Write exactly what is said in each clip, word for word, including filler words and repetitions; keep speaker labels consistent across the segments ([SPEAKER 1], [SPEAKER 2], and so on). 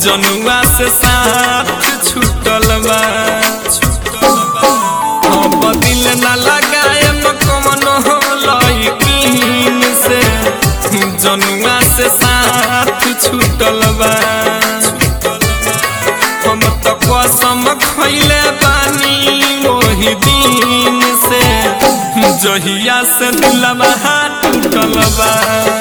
[SPEAKER 1] जनुआ से साथ छूटल बा। अब दिल न लगाएम कवनो लइकिन से, जनुआ से साथ छूटल बा। हम तो कसम खइले बानी ओही दिन से, जहिया से दिलवा टूटल बा।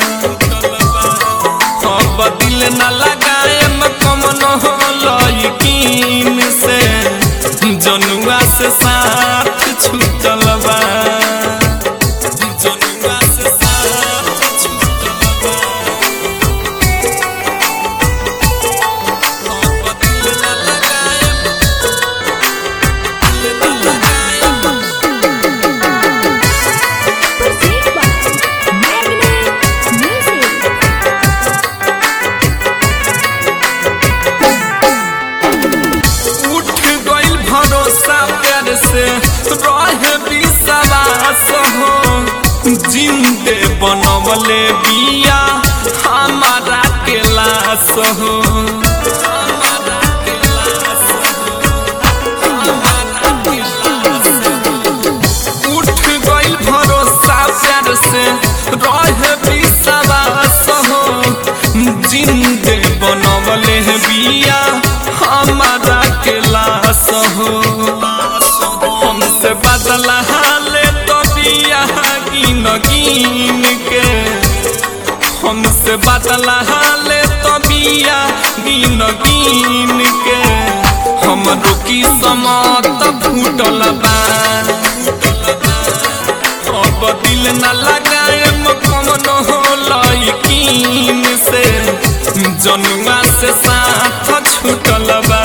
[SPEAKER 1] अब दिल न लगाएम कवनो लइकिन से, जनुआ से साथ छूटल बा। जनुआ से साथ छूटल बा। अब दिल न लगाएम, दिल न लगाएम। उठ गइल भरोसा प्यार से रहे विश्वास हो, जिंदे बनवले बिया हमारा के लाश हो। हमारा के लाश हो, हमारा के लाश हो। उठ गइल भरोसा प्यार से रहे विश्वास हो, जिंदे बनवले बिया हमारा के लाश हो। हमसे बदला ले तो बिया गिन गिन के, हमसे बदला ले तो बिया गिन गिन के। हमरो की समत फूटल बा। अब दिल न लगाएम कवनो लइकिन से, जनुआ से साथ छूटल बा।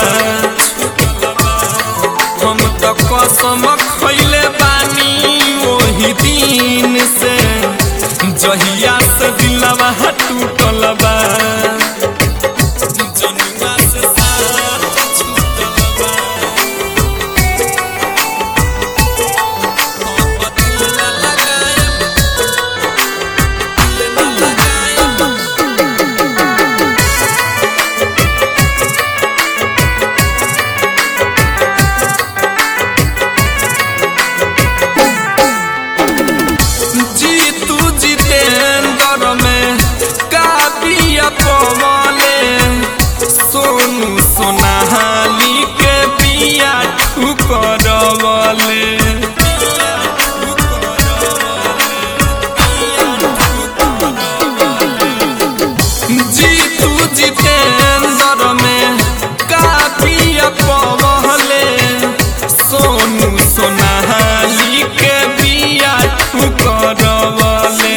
[SPEAKER 1] हम तो कसम खइले बानी ओही दिन से, जहिया से दिलवा टूटल बा। जनुआ से साथ छूटल बा। अब दिल न लगाएम, दिल न लगाएम। जीतू जितेंद्र में काबिया पवले, सोनू सोनाली के बिया ठुकरवले। जीतू जितेंद्र में काबिया पवले, सोनू सोनाली के बिया ठुकरवले।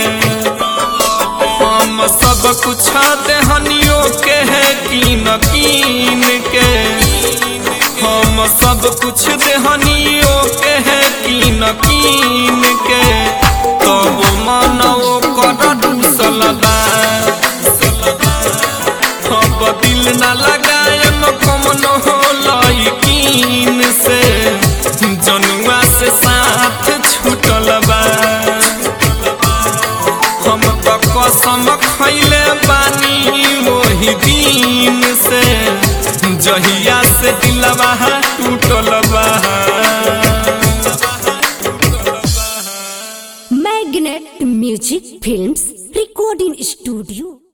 [SPEAKER 1] हम सब कुछ देहनियों के है कीन कीन के, हम सब कुछ देहनियों के है कीन कीन के। तब मानो कर दूसल बा। अब दिल न लगाएम कवनो लइकिन से, जनुआ से साथ छूटल बा। हम तो कसम खइले बानी ओही दिन से, जहिया से दिलवा टूटल बा।
[SPEAKER 2] Magnet music films recording studio.